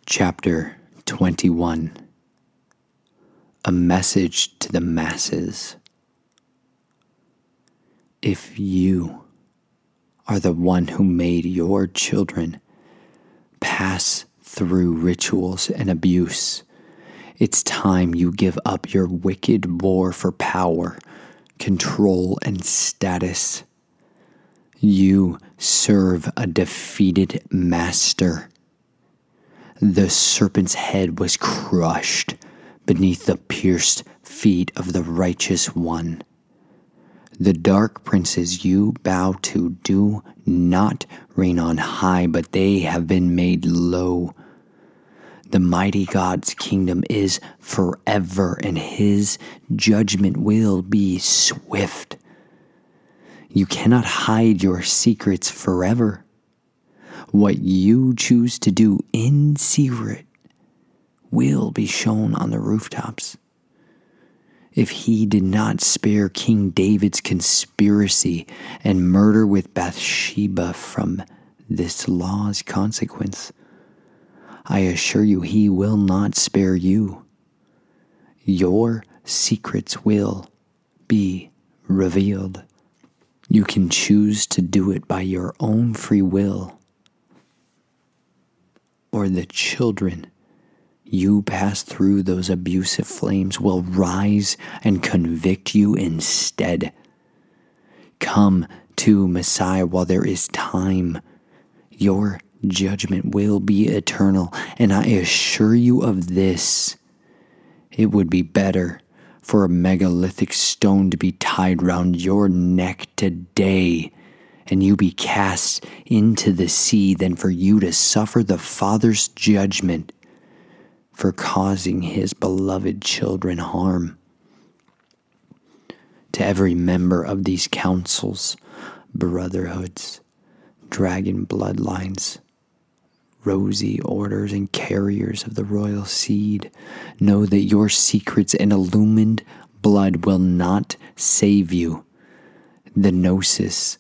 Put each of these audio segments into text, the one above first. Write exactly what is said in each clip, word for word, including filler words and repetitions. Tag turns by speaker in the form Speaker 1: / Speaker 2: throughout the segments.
Speaker 1: Chapter twenty-one. A message to the masses. If you are the one who made your children pass through rituals and abuse, it's time you give up your wicked war for power, control, and status. You serve a defeated master. The serpent's head was crushed beneath the pierced feet of the righteous one. The dark princes you bow to do not reign on high, but they have been made low. The mighty God's kingdom is forever, and his judgment will be swift. You cannot hide your secrets forever. What you choose to do in secret will be shown on the rooftops. If he did not spare King David's conspiracy and murder with Bathsheba from this law's consequence, I assure you he will not spare you. Your secrets will be revealed. You can choose to do it by your own free will, or the children you pass through those abusive flames will rise and convict you instead. Come to Messiah while there is time. Your judgment will be eternal, and I assure you of this. It would be better for a megalithic stone to be tied round your neck today and you be cast into the sea than for you to suffer the Father's judgment for causing his beloved children harm. To every member of these councils, brotherhoods, dragon bloodlines, rosy orders, and carriers of the royal seed, know that your secrets and illumined blood will not save you. The gnosis,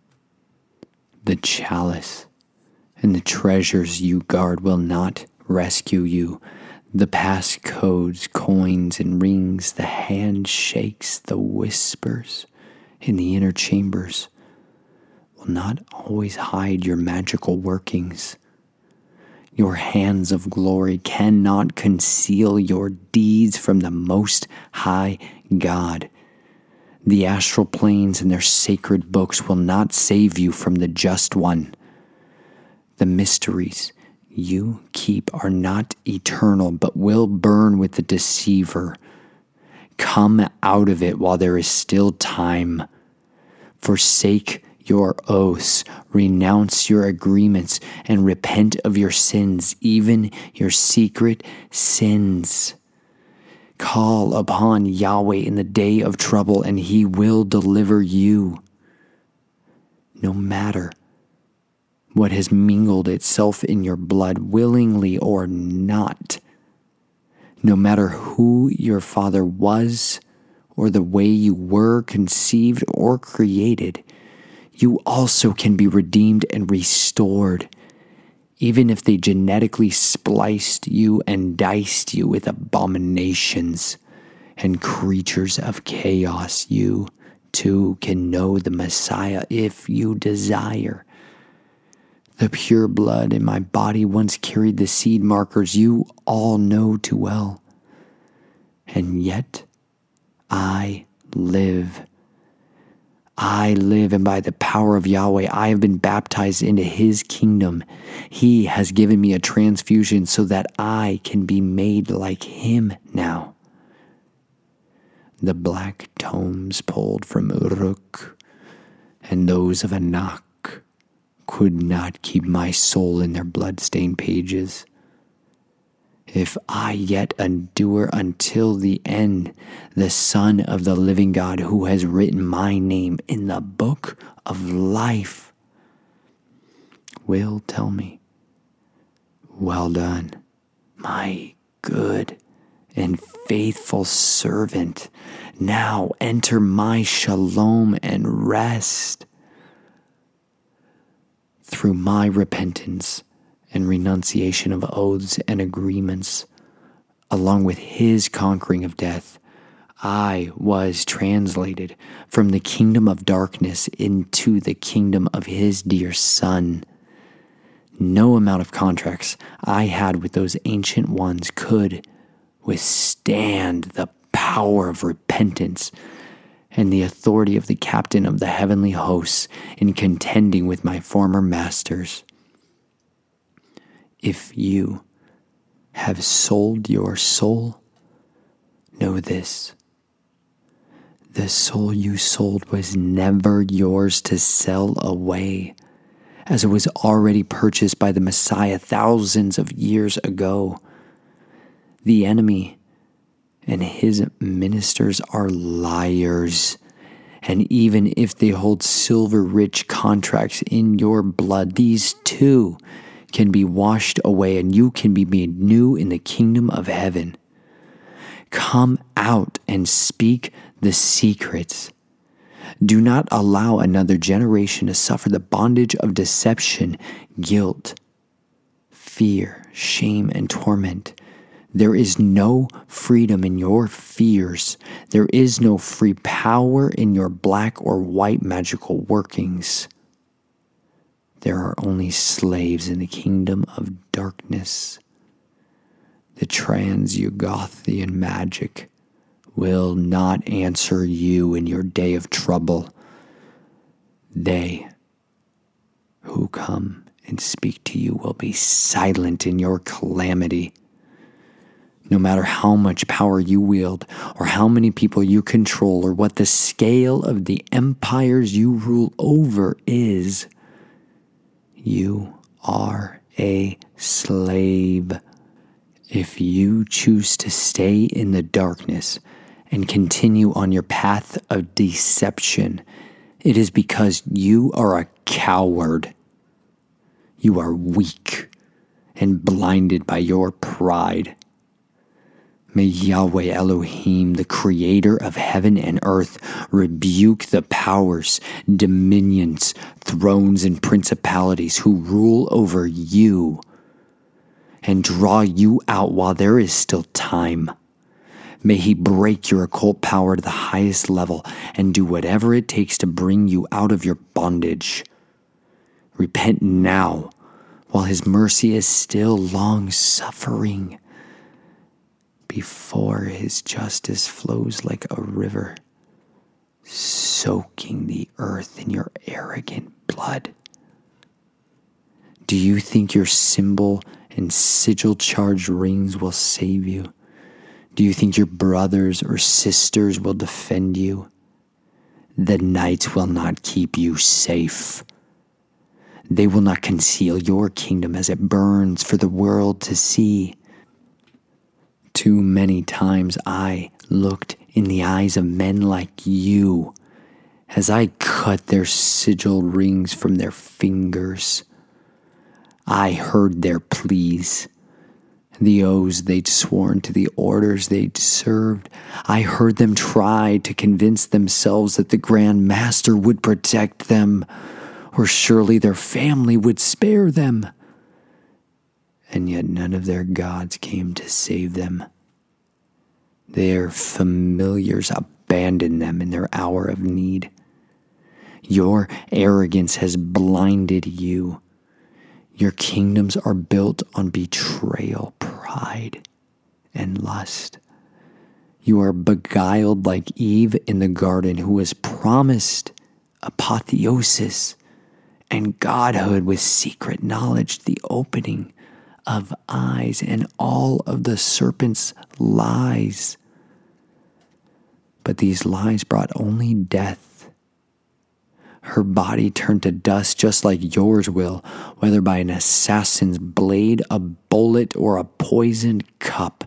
Speaker 1: the chalice, and the treasures you guard will not rescue you. The passcodes, coins, and rings, the handshakes, the whispers in the inner chambers will not always hide your magical workings. Your hands of glory cannot conceal your deeds from the Most High God. The astral planes and their sacred books will not save you from the Just One. The mysteries you keep are not eternal, but will burn with the deceiver. Come out of it while there is still time. Forsake your oaths, renounce your agreements, and repent of your sins, even your secret sins. Call upon Yahweh in the day of trouble, and he will deliver you. No matter what has mingled itself in your blood, willingly or not, no matter who your father was or the way you were conceived or created, you also can be redeemed and restored. Even if they genetically spliced you and diced you with abominations and creatures of chaos, you too can know the Messiah if you desire. The pure blood in my body once carried the seed markers you all know too well. And yet, I live. I live, and by the power of Yahweh, I have been baptized into his kingdom. He has given me a transfusion so that I can be made like him now. The black tomes pulled from Uruk and those of Anak could not keep my soul in their blood-stained pages. If I yet endure until the end, the Son of the living God, who has written my name in the book of life, will tell me, "Well done, my good and faithful servant. Now enter my shalom and rest." Through my repentance and renunciation of oaths and agreements, along with his conquering of death, I was translated from the kingdom of darkness into the kingdom of his dear Son. No amount of contracts I had with those ancient ones could withstand the power of repentance and the authority of the captain of the heavenly hosts in contending with my former masters. If you have sold your soul, know this: the soul you sold was never yours to sell away, as it was already purchased by the Messiah thousands of years ago. The enemy and his ministers are liars, and even if they hold silver-rich contracts in your blood, these too can be washed away, and you can be made new in the kingdom of heaven. Come out and speak the secrets. Do not allow another generation to suffer the bondage of deception, guilt, fear, shame, and torment. There is no freedom in your fears. There is no free power in your black or white magical workings. There are only slaves in the kingdom of darkness. The Trans-Yugothian magic will not answer you in your day of trouble. They who come and speak to you will be silent in your calamity. No matter how much power you wield, or how many people you control, or what the scale of the empires you rule over is, you are a slave. If you choose to stay in the darkness and continue on your path of deception, it is because you are a coward. You are weak and blinded by your pride. May Yahweh Elohim, the creator of heaven and earth, rebuke the powers, dominions, thrones, and principalities who rule over you, and draw you out while there is still time. May he break your occult power to the highest level and do whatever it takes to bring you out of your bondage. Repent now, while his mercy is still long-suffering, before his justice flows like a river, soaking the earth in your arrogant blood. Do you think your symbol and sigil-charged rings will save you? Do you think your brothers or sisters will defend you? The night will not keep you safe. They will not conceal your kingdom as it burns for the world to see. Too many times I looked in the eyes of men like you as I cut their sigil rings from their fingers. I heard their pleas, the oaths they'd sworn to the orders they'd served. I heard them try to convince themselves that the Grand Master would protect them, or surely their family would spare them. And yet none of their gods came to save them. Their familiars abandoned them in their hour of need. Your arrogance has blinded you. Your kingdoms are built on betrayal, pride, and lust. You are beguiled like Eve in the garden, who was promised apotheosis and godhood with secret knowledge, the opening of eyes, and all of the serpent's lies. But these lies brought only death. Her body turned to dust just like yours will, whether by an assassin's blade, a bullet, or a poisoned cup.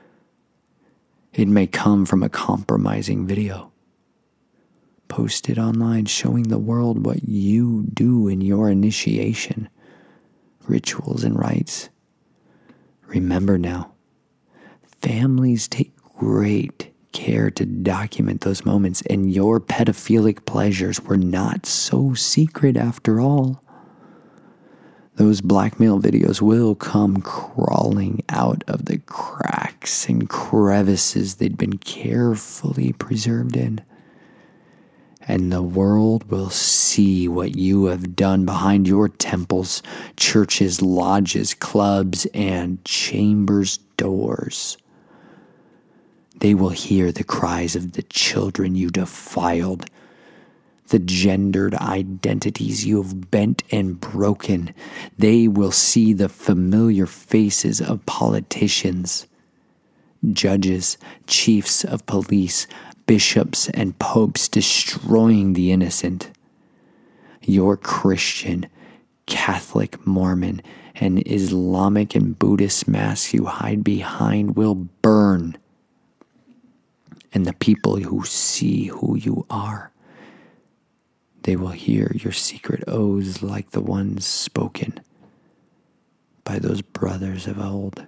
Speaker 1: It may come from a compromising video posted online showing the world what you do in your initiation, rituals, and rites. Remember now, families take great care to document those moments, and your pedophilic pleasures were not so secret after all. Those blackmail videos will come crawling out of the cracks and crevices they'd been carefully preserved in. And the world will see what you have done behind your temples, churches, lodges, clubs, and chambers' doors. They will hear the cries of the children you defiled, the gendered identities you have bent and broken. They will see the familiar faces of politicians, judges, chiefs of police, bishops, and popes destroying the innocent. Your Christian, Catholic, Mormon, and Islamic and Buddhist masks you hide behind will burn. And the people who see who you are, they will hear your secret oaths like the ones spoken by those brothers of old.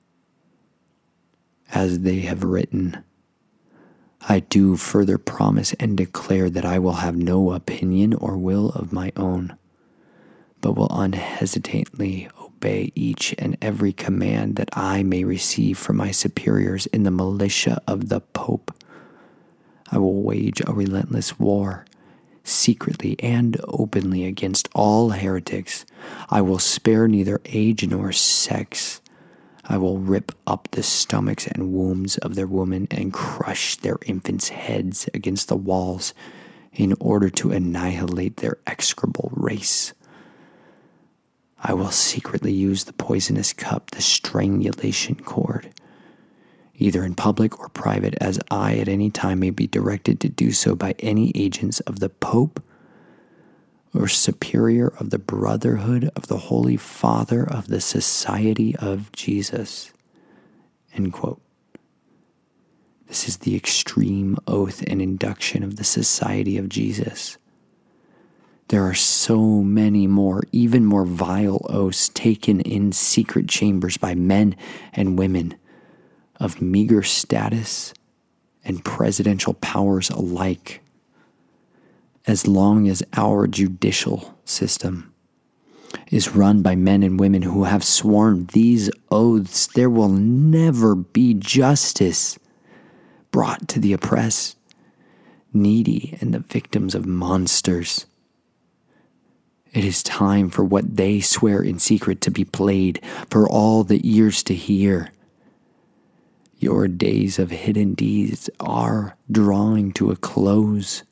Speaker 1: As they have written, I do further promise and declare that I will have no opinion or will of my own, but will unhesitatingly obey each and every command that I may receive from my superiors in the militia of the Pope. I will wage a relentless war, secretly and openly, against all heretics. I will spare neither age nor sex. I will rip up the stomachs and wombs of their women and crush their infants' heads against the walls in order to annihilate their execrable race. I will secretly use the poisonous cup, the strangulation cord, either in public or private, as I at any time may be directed to do so by any agents of the Pope or superior of the Brotherhood of the Holy Father of the Society of Jesus. End quote. This is the extreme oath and induction of the Society of Jesus. There are so many more, even more vile oaths taken in secret chambers by men and women of meager status and presidential powers alike. As long as our judicial system is run by men and women who have sworn these oaths, there will never be justice brought to the oppressed, needy, and the victims of monsters. It is time for what they swear in secret to be played for all the ears to hear. Your days of hidden deeds are drawing to a close.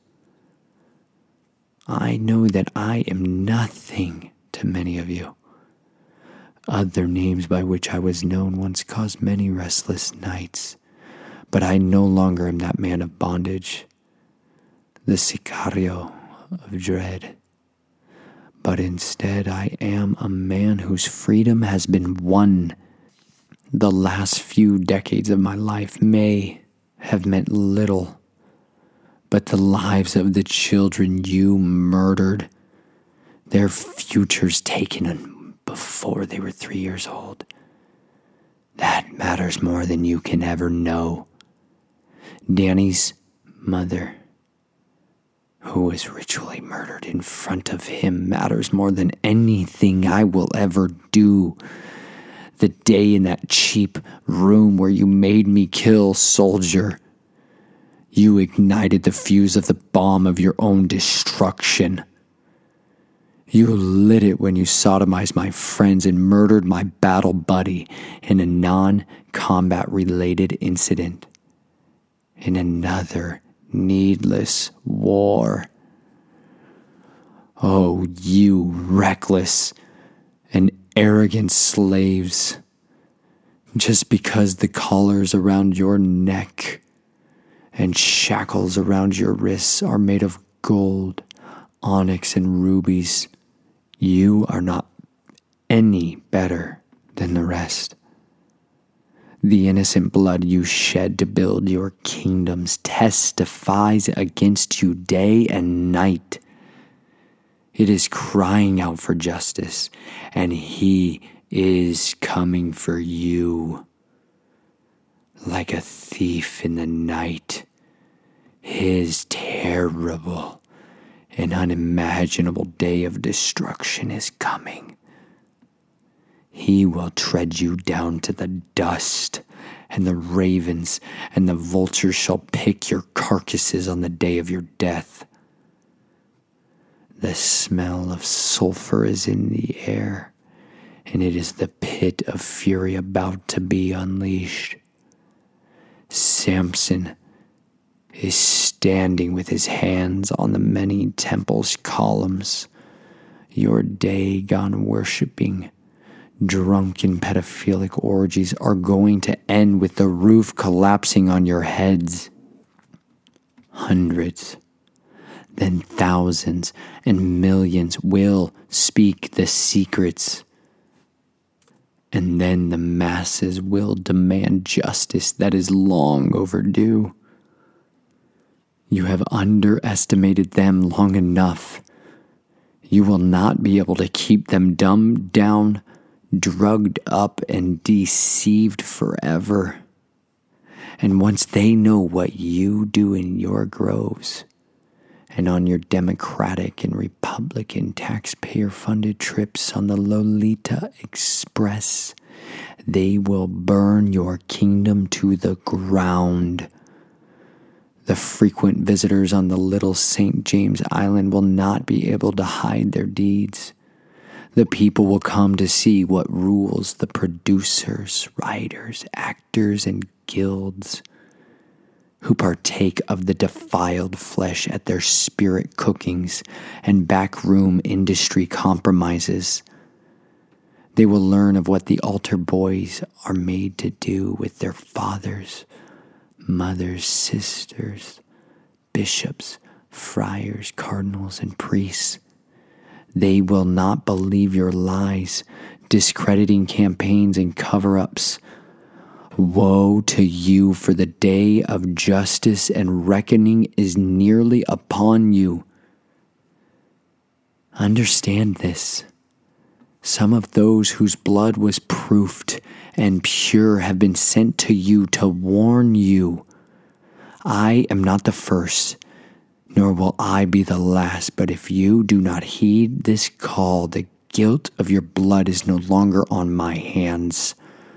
Speaker 1: I know that I am nothing to many of you. Other names by which I was known once caused many restless nights, but I no longer am that man of bondage, the sicario of dread. But instead I am a man whose freedom has been won. The last few decades of my life may have meant little, but the lives of the children you murdered, their futures taken before they were three years old, that matters more than you can ever know. Danny's mother, who was ritually murdered in front of him, matters more than anything I will ever do. The day in that cheap room where you made me kill, soldier, you ignited the fuse of the bomb of your own destruction. You lit it when you sodomized my friends and murdered my battle buddy in a non-combat related incident. In another needless war. Oh, you reckless and arrogant slaves. Just because the collars around your neck and shackles around your wrists are made of gold, onyx, and rubies, you are not any better than the rest. The innocent blood you shed to build your kingdoms testifies against you day and night. It is crying out for justice, and he is coming for you. Like a thief in the night, his terrible and unimaginable day of destruction is coming. He will tread you down to the dust, and the ravens and the vultures shall pick your carcasses on the day of your death. The smell of sulfur is in the air, and it is the pit of fury about to be unleashed. Samson is standing with his hands on the many temples' columns, your Dagon worshipping, drunken pedophilic orgies are going to end with the roof collapsing on your heads. Hundreds, then thousands and millions will speak the secrets. And then the masses will demand justice that is long overdue. You have underestimated them long enough. You will not be able to keep them dumbed down, drugged up, and deceived forever. And once they know what you do in your groves and on your Democratic and Republican taxpayer-funded trips on the Lolita Express, they will burn your kingdom to the ground. The frequent visitors on the little Saint James Island will not be able to hide their deeds. The people will come to see what rules the producers, writers, actors, and guilds who partake of the defiled flesh at their spirit cookings and backroom industry compromises. They will learn of what the altar boys are made to do with their fathers, mothers, sisters, bishops, friars, cardinals, and priests. They will not believe your lies, discrediting campaigns and cover-ups. Woe to you, for the day of justice and reckoning is nearly upon you. Understand this. Some of those whose blood was proofed and pure have been sent to you to warn you. I am not the first, nor will I be the last, but if you do not heed this call, the guilt of your blood is no longer on my hands.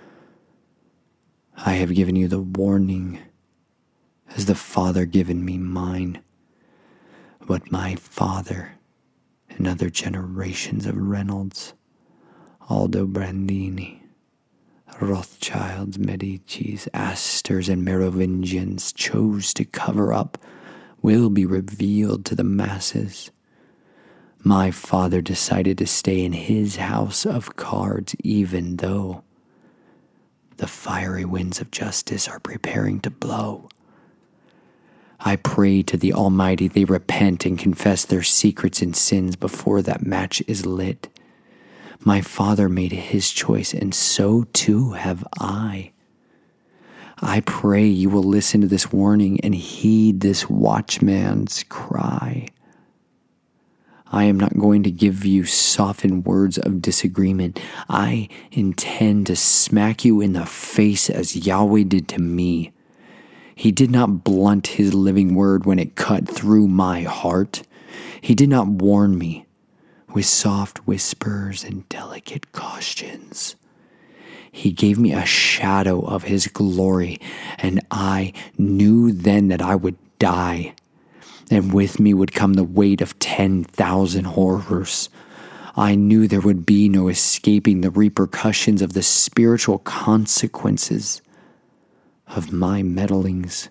Speaker 1: I have given you the warning, as the Father given me mine. But my father and other generations of Reynolds, Aldobrandini, Rothschilds, Medicis, Astors, and Merovingians chose to cover up will be revealed to the masses. My father decided to stay in his house of cards, even though the fiery winds of justice are preparing to blow. I pray to the Almighty they repent and confess their secrets and sins before that match is lit. My father made his choice, and so too have I. I pray you will listen to this warning and heed this watchman's cry. I am not going to give you softened words of disagreement. I intend to smack you in the face as Yahweh did to me. He did not blunt his living word when it cut through my heart. He did not warn me with soft whispers and delicate cautions. He gave me a shadow of his glory, and I knew then that I would die. And with me would come the weight of ten thousand horrors. I knew there would be no escaping the repercussions of the spiritual consequences of my meddlings.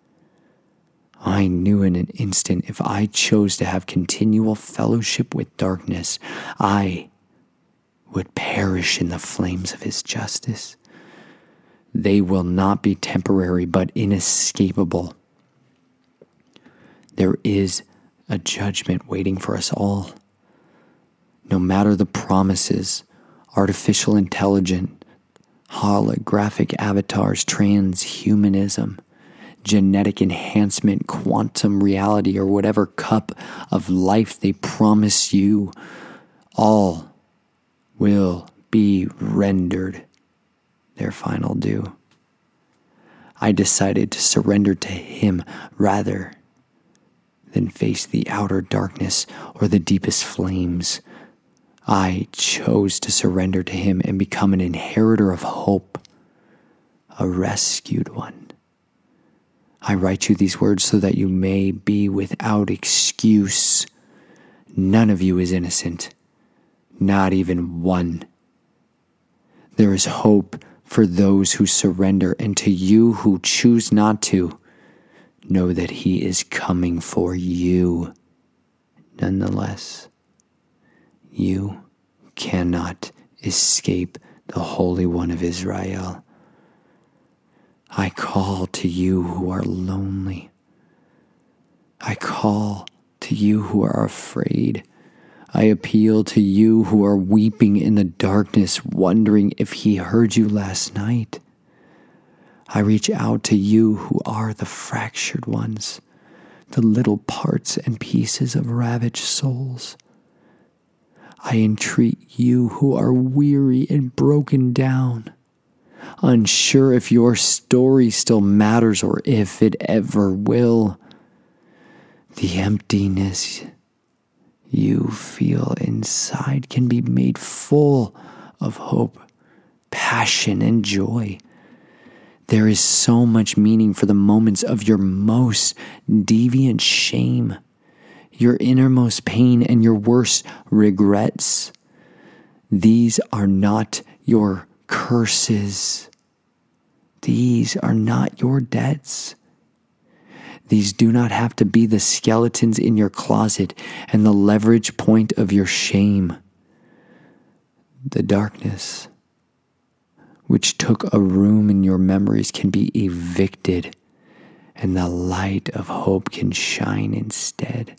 Speaker 1: I knew in an instant if I chose to have continual fellowship with darkness, I would perish in the flames of his justice. They will not be temporary, but inescapable. There is a judgment waiting for us all. No matter the promises, artificial intelligence, holographic avatars, transhumanism, genetic enhancement, quantum reality, or whatever cup of life they promise you, all will be rendered their final due. I decided to surrender to him rather than face the outer darkness or the deepest flames I chose to surrender to him and become an inheritor of hope, a rescued one. I write you these words so that you may be without excuse. None of you is innocent, not even one. There is hope for those who surrender, and to you who choose not to, know that he is coming for you. Nonetheless, you cannot escape the Holy One of Israel. I call to you who are lonely. I call to you who are afraid. I appeal to you who are weeping in the darkness, wondering if he heard you last night. I reach out to you who are the fractured ones, the little parts and pieces of ravaged souls. I entreat you who are weary and broken down, unsure if your story still matters or if it ever will. The emptiness you feel inside can be made full of hope, passion, and joy. There is so much meaning for the moments of your most deviant shame, your innermost pain, and your worst regrets. These are not your curses. These are not your debts. These do not have to be the skeletons in your closet and the leverage point of your shame. The darkness which took a room in your memories can be evicted, and the light of hope can shine instead.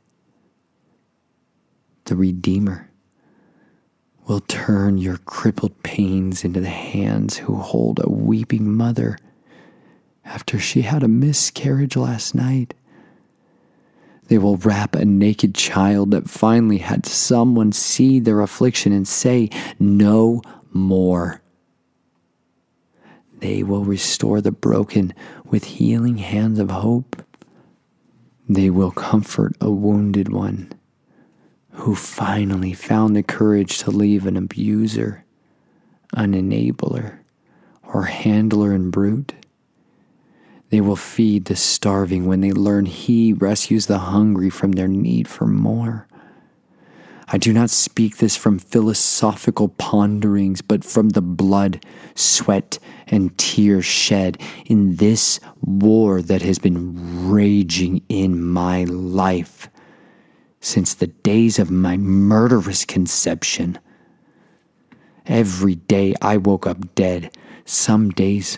Speaker 1: The Redeemer will turn your crippled pains into the hands who hold a weeping mother after she had a miscarriage last night. They will wrap a naked child that finally had someone see their affliction and say, "No more." They will restore the broken with healing hands of hope. They will comfort a wounded one who finally found the courage to leave an abuser, an enabler, or handler and brute. They will feed the starving when they learn he rescues the hungry from their need for more. I do not speak this from philosophical ponderings, but from the blood, sweat, and tears shed in this war that has been raging in my life since the days of my murderous conception. Every day I woke up dead. Some days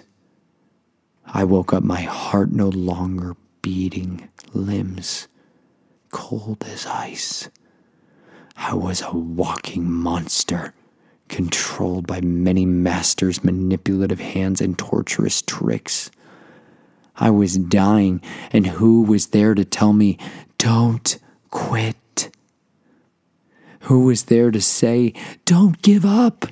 Speaker 1: I woke up my heart no longer beating, limbs cold as ice. I was a walking monster, controlled by many masters' manipulative hands and torturous tricks. I was dying, and who was there to tell me, "Don't quit"? Who was there to say, "Don't give up"?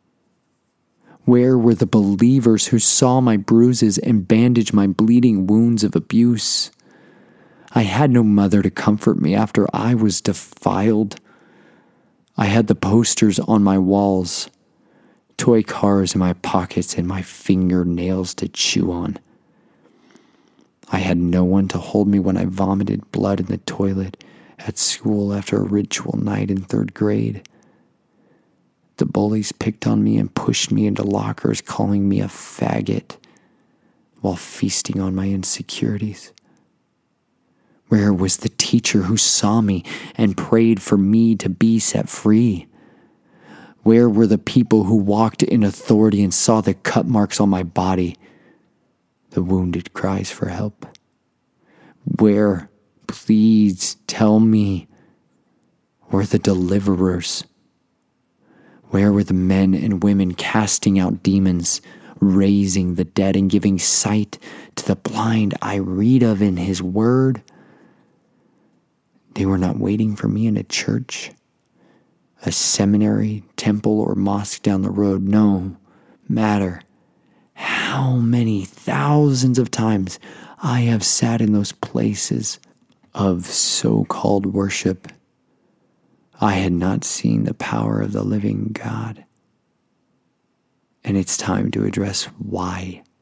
Speaker 1: Where were the believers who saw my bruises and bandaged my bleeding wounds of abuse? I had no mother to comfort me after I was defiled. I had the posters on my walls, toy cars in my pockets, and my fingernails to chew on. I had no one to hold me when I vomited blood in the toilet at school after a ritual night in third grade. The bullies picked on me and pushed me into lockers, calling me a faggot while feasting on my insecurities. Where was the teacher who saw me and prayed for me to be set free? Where were the people who walked in authority and saw the cut marks on my body, the wounded cries for help? Where, please tell me, were the deliverers? Where were the men and women casting out demons, raising the dead, and giving sight to the blind I read of in his word? They were not waiting for me in a church, a seminary, temple, or mosque down the road. No matter how many thousands of times I have sat in those places of so-called worship, I had not seen the power of the living God. And it's time to address why.